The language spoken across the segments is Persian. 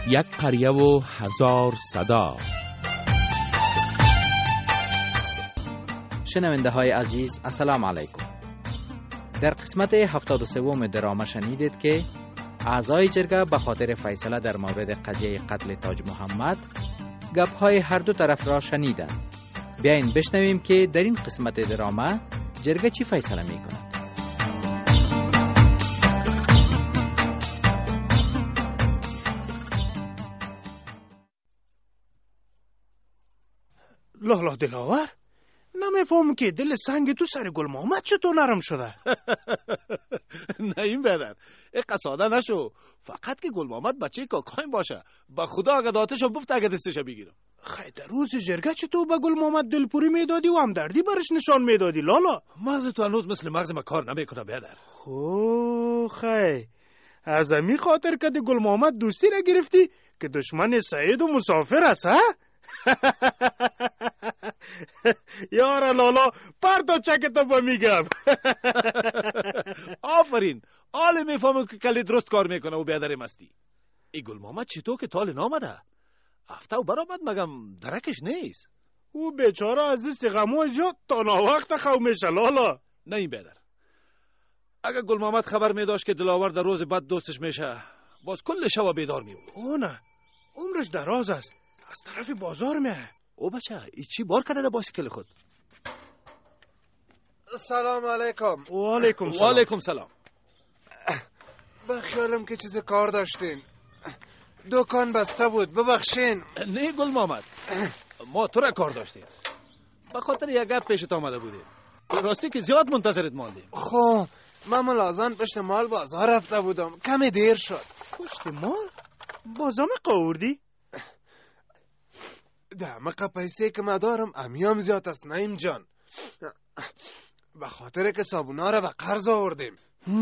یک قریه و هزار صدا. شنونده های عزیز السلام علیکم. در قسمت 73 دراما شنیدید که اعضای جرگه به خاطر فیصله در مورد قضیه قتل تاج محمد گپ های هر دو طرف را شنیدند. بیاین بشنویم که در این قسمت دراما جرگه چی فیصله می کند. لالا دلاور، نمیفهم که دل سنگ تو سر گل محمد چطور نرم شده؟ نه این بدر این ساده نشو، فقط که گل محمد بچه کاکایم باشه. با خدا اگه داتشم بفت اگه دستشو بگیرم. خیلی در روز جرگه چطور به گل محمد دلپوری میدادی و همدردی برش نشان میدادی لالا؟ مغز تو هنوز مثل مغز ما کار نمیکنه بدر. خیلی از امی خاطر که گل محمد دوستی را گرفتی که دشمن سعید و مسافر است ها؟ یارا لالا پردا چکتا با میگم. آفرین، آله میفهمم که کلی درست کار میکنه و بیادر مستی. ای گل محمد چطور که تال نامده؟ هفته و برآمد مگم درکش نیست؟ او بیچاره از دست غمو جات تا ناوقت خو میشه لالا. نه این بیادر، اگه گل محمد خبر میداشت که دلاور در روز بعد دوستش میشه باز کل شب بیدار میبود. او نه، عمرش دراز است، از طرف بازار میه. او بچه ای چی بار کرده در بایسکل خود؟ سلام علیکم. و علیکم سلام. و علیکم سلام. بخیالم که چیز کار داشتین، دکان بسته بود، ببخشین. نه گل محمد، ما تو را کار داشتیم، به خاطر یک گپ پیشت آمده بودیم. راستی که زیاد منتظرت ماندیم. خب من ملازم پشت مال بازار رفته بودم، کمی دیر شد. پشت مال؟ بازم قوردی؟ دمقه پیسه که ما دارم امیام زیاد است نعیم جان، به خاطر که صابونا را به قرض آوردیم.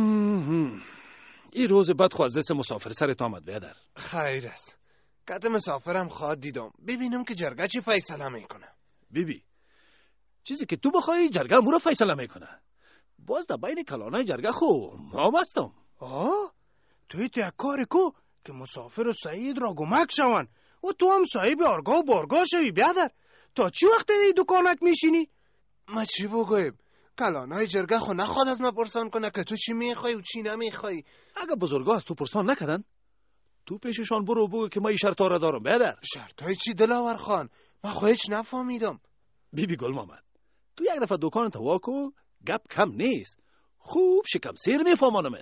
این روز بعد خو از دست مسافر سرت آمد بیادر. خیر است، کت مسافرم خواد دیدم ببینم که جرگه چی فیصله میکنه. بیبی چیزی که تو بخوای جرگه مورا فیصله میکنه. باز در بین کلانای جرگه خو ما مستم. توی یک کاری کو که مسافر و سعید را گمک شون و تو هم صاحب آرگاه و بارگاه شوی بیادر. تا چی وقت ای دکانک میشینی؟ ما چی بگویم؟ کلانای جرگه خو نخواد از ما پرسان کنه که تو چی میخوای و چی نمیخوای. اگه بزرگا از تو پرسان نکردن تو پیششان برو بگو که ما این شرطا را دارم بیادر. شرطای چی دلاور خان؟ من خو هیچ نفهمیدم. بیبی گل محمد، تو یک دفعه دکان تو واکو، گپ کم نیست، خوب شکم سیر میفهمانمت.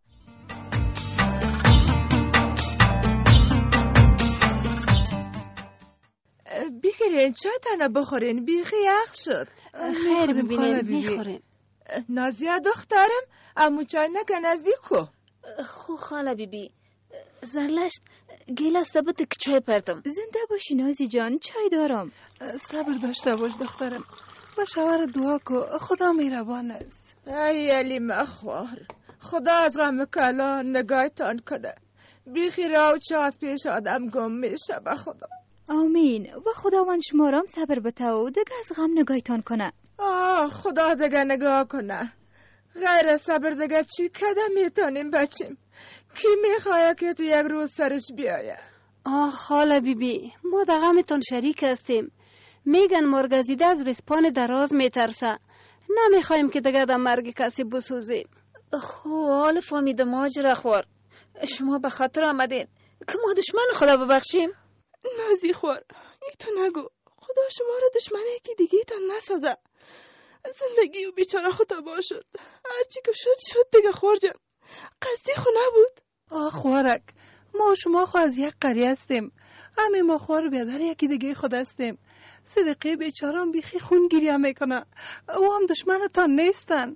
بگیرین چای تنه بخورین، بیخی یخ شد. خیر ببینین میخوریم. نازیه دخترم امو چای نکه نزدیکو. خو خاله بیبی زرلشت گیل است بود که چای پرتم. زنده باشی نازی جان، چای دارم. صبر داشته باش دخترم، با شوهر دعا کو، خدا مهربان است. ای علی مخوار، خدا از غم کلا نگاهتان کنه. بیخی راو چه از پیش آدم گم میشه به خدا. آمین. و خداوند شما رام صبر بته و دیگه از غم نگاهتان کنه. خدا دیگه نگاه کنه. غیر صبر دیگه چی کده میتونیم بچیم؟ کی میخواه که تو یک روز سرش بیایه؟ خاله بیبی ما در غمتون شریک هستیم. میگن مرغزیده از ریسپان دراز میترسه. نمیخوایم که دیگه در مرگ کسی بسوزیم. حال فهمیده ماجرا خوار، شما به خاطر آمدین که ما دشمن خدا ببخشیم. نازی خوار، ای تو نگو، خدا شما رو دشمنه که دیگه تا نسازه. زندگی و بیچاره خود تباه شد، هرچی که شد دیگه خوار جان، قصدی خو نبود. خوارک، ما شما خو از یک قریه هستیم، همه ما خوار بیادر یکی دیگه خود هستیم. صدقه بیچارم بیخی خون گریه میکنه و هم دشمنتان نیستن.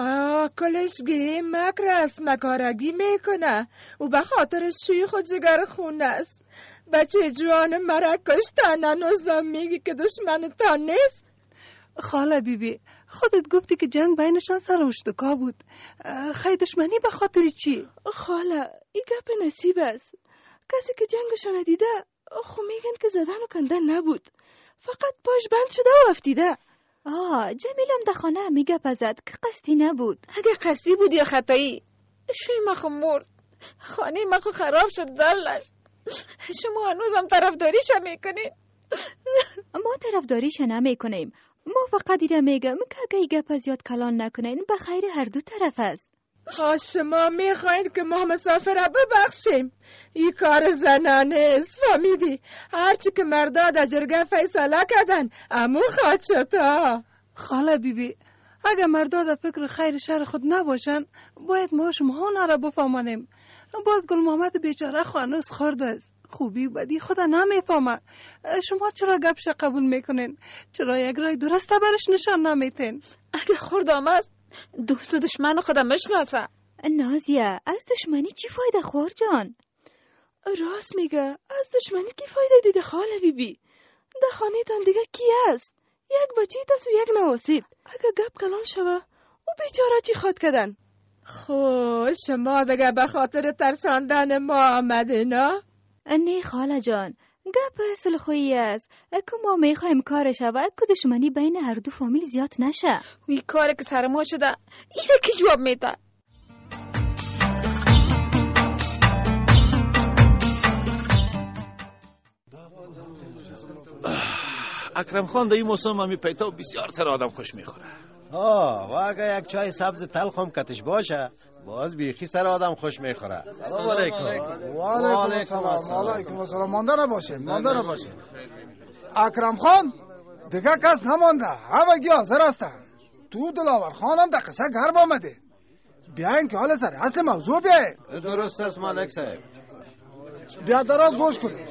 کلشگی مکرس مکارگی میکنه و به خاطر شوی خود جگر خون است. بچه جوان مرا کشتن هنوزم میگی که دشمنتان نیست؟ خاله بیبی خودت گفتی که جنگ بینشان سر اشتکا بود، خیلی دشمنی به خاطر چی؟ خاله این گپ نصیب است، کسی که جنگشان دیده خو میگن که زدن و کندن نبود، فقط پاش بند شده و افتیده. جمیلم در خانه میگه پزد که قصدی نبود. اگه قصدی بود یا خطایی شوی ما خو مرد، خانه ما خو خراب شد دلش. شما هنوزم طرفداریش میکنین؟ ما طرفداریش نمیکنیم. ما فقط ایره میگم که اگه ای گپ زیاد کلان نکنین به خیر هر دو طرف است. شما میخواین که ما مسافر ببخشیم؟ این کار زنانه است، فهمیدی؟ هرچی که مردا در جرگه فیصله کردن امو خواد شد. خاله بیبی، اگه مردا در فکر خیر شر خود نباشن باید ما شما اونا را بفهمانیم. باز گل محمد بیچاره خانوس خورده است، خوبی بدی خدا نمیفهمه. شما چرا گپش قبول میکنین؟ چرا یک رای درسته برش نشان نمیتین؟ اگه خوردم است دوست و دشمن خودم مشناسه. نازیه، از دشمنی چی فایده خور جان؟ راست میگه، از دشمنی کی فایده دیده خاله بیبی؟ در خانه تان دیگه کی است؟ یک بچی است و یک نواسید. اگه گپ کلان شوه او بیچاره چی خواد کردن؟ خو شما دیگه به خاطر ترساندن ما آمدین ها؟ نه خاله جان، گپ اصل خویی است که ما میخوایم کار شود که دشمنی بین هر دو فامیل زیاد نشه. وی کار که سر ما شده اینه که جواب میده. اکرم خان در این موسم همی پیتا بسیار سر آدم خوش میخوره. و اگه یک چای سبز تلخ هم کتش باشه باز بیخی سر آدم خوش میخوره. سلام علیکم. و علیکم السلام. مانده نباشید. اکرم خان دیگه کس نمانده، همگی حاضر هستن. تو دلاور خانم در قصه گرم آمده. بیاین که حال سر اصل موضوع بیاین. درست است مالک صاحب. بیا دراز گوش کنید.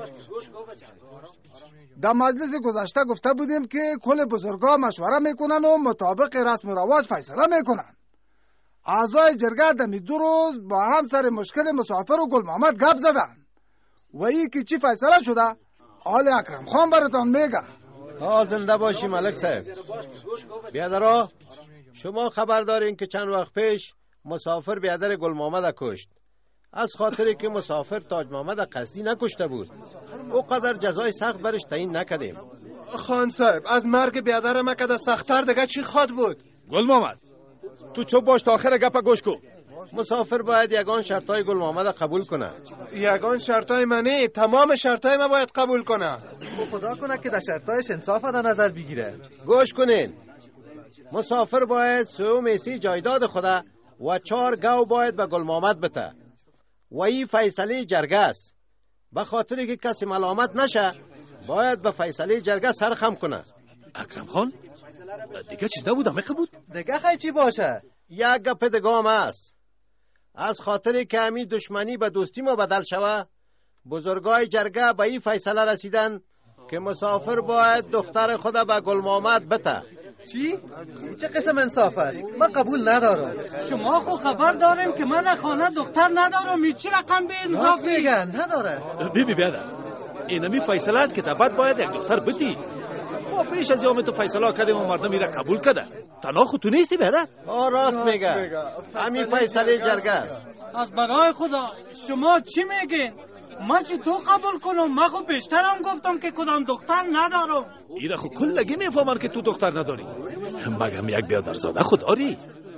در مجلس گذشته گفته بودیم که کل بزرگا مشوره میکنن و مطابق رسم و رواج فیصله میکنن. اعضای جرگه دمی 2 روز با هم سر مشکل مسافر و گل محمد گپ زدن و ای که چی فیصله شده آل اکرم خان براتان میگه. تا زنده باشی ملک صاحب. بیادرها، شما خبر دارین که چند وقت پیش مسافر بیادر گل محمد کشت. از خاطری که مسافر تاج محمد قصدی نکشته بود او قدر جزای سخت برش تعیین نکردیم. خان صاحب از مرگ بیادر ما که سخت‌تر دیگه چی خواد بود؟ گل محمد تو چوب باش تا آخر گپ گوش کو. مسافر باید یگان شرطای گل محمد قبول کنه. یگان شرطای منی، تمام شرطای ما باید قبول کنه. خدا کنه که در شرطایش انصاف در نظر بگیره. گوش کنین. مسافر باید 3 میسی جایداد خدا و 4 گاو باید به گل محمد بده و این فیصله جرگه است. به خاطری که کسی ملامت نشه باید به فیصله جرگه سرخم کنه. اکرم خان دیگه چیز نبود همه بود؟ دیگه خیلی چی باشه؟ یک گپ دیگه هم است. از خاطری که همین دشمنی به دوستی ما بدل شوه بزرگای جرگه به این فیصله رسیدن که مسافر باید دختر خود به گل محمد بده. چی؟ چه قسم انصاف است؟ من قبول ندارم. شما خو خبر داریم که من در خانه دختر ندارم. چی رقم به انصاف میگن؟ نداره. بیبی بیادر اینمی فیصله است که تبد باید یک دختر بتی. ما پیش از یوم تو فیصله کردیم و مردم ایره قبول کرده. تنها خود تو نیستی بیادر؟ راست میگه. همین فیصله جرگه است. از برای خدا شما چی میگین؟ من چی تو قبول کنم؟ من خود پیشترم گفتم که کدام دختر ندارم. ایره خود کلگی میفهمن که تو دختر نداری. مگم یک بیادر زاده خود داری؟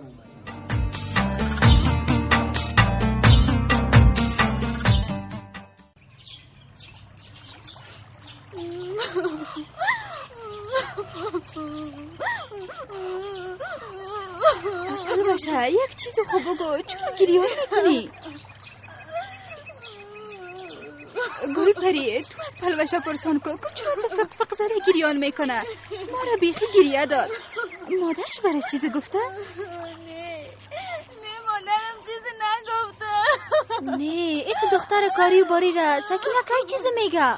البشه یک چیز خوب بگو، چرا گریان میکنی؟ گوری پری تو از پلوشه پرسان کن که چرا تو فق زده گریان میکنه؟ ما را بیخی گریه داد. مادرش برش چیزی گفته؟ نه مادرم چیزی نگفته. نه ایت دختر کاری و باری را سکینه که چیزی میگه؟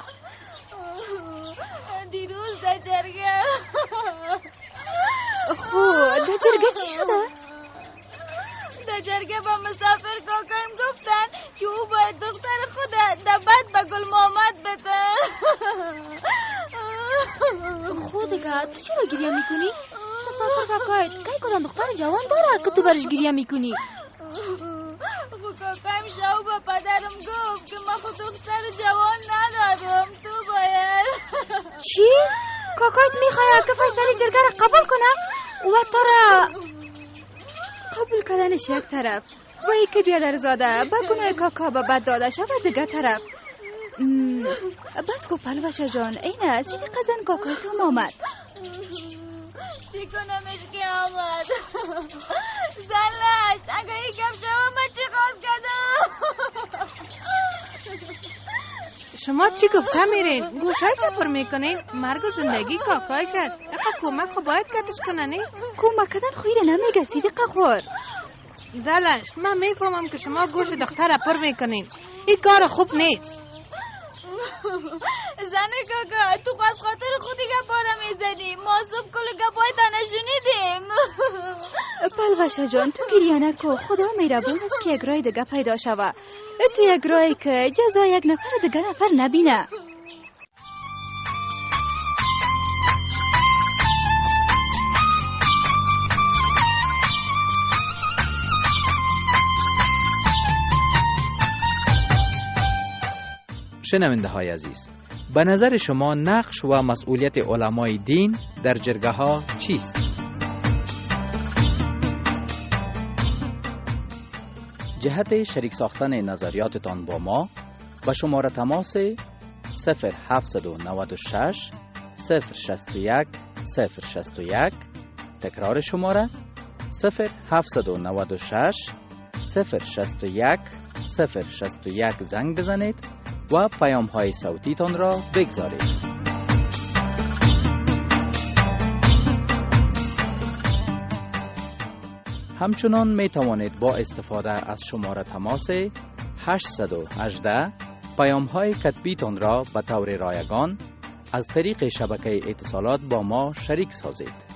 دیروز در جرگه. خو در جرگه چی شده؟ در جرگه با مسافر کاکایم گفتن که او باید دختر خود دبت به گل محمد بده. خودگه تو چرا گریه میکنی؟ مسافر کاکایت که کدام دختر جوان داره که تو برش گریه میکنی؟ کاکایم شاو با پدرم گفت که من خود دختر جوان ندارم، تو باید. چی؟ کاکایت میخواه که فیصله جرگه را قبول کنه و تو را قبول کردنش یک طرف و ای که بیادر زاده با گناه کاکا به بد داده شود دیگه طرف. بس کو پلوشه جان اینه سیدی قزن کاکای تو آمد. چی کنمش که آمد؟ زلش اگه یکم شما من چی خواست کردم؟ شما چی گفته میرین؟ گوشایش پر میکنین؟ مرگ و زندگی کاکایشد. اقا کمک خو باید کتش کننی؟ کمک کدن خویره نمیگه سیدی قخور. زلش من میفهمم که شما گوش دختر پر میکنین. این کار خوب نیست. زن کاکا تو از خاطر خودی گپاره میزنی. ما صبح کل گپای تنه شنیدیم. پلوشه جان تو گریه نکو. خدا میربون است که یک رای دیگه پیدا شوه. تو یک رای که جزا یک نفر دیگه نفر نبینه. شنونده های عزیز، به نظر شما نقش و مسئولیت علمای دین در جرگه ها چیست؟ جهت شریک ساختن نظریاتتان با ما به شماره تماس 0796 061 061 تکرار شماره 0796 061 061 زنگ بزنید و پیام های صوتی تان را بگذارید. همچنان می توانید با استفاده از شماره تماس 818 پیام های کتبی تان را به طور رایگان از طریق شبکه اتصالات با ما شریک سازید.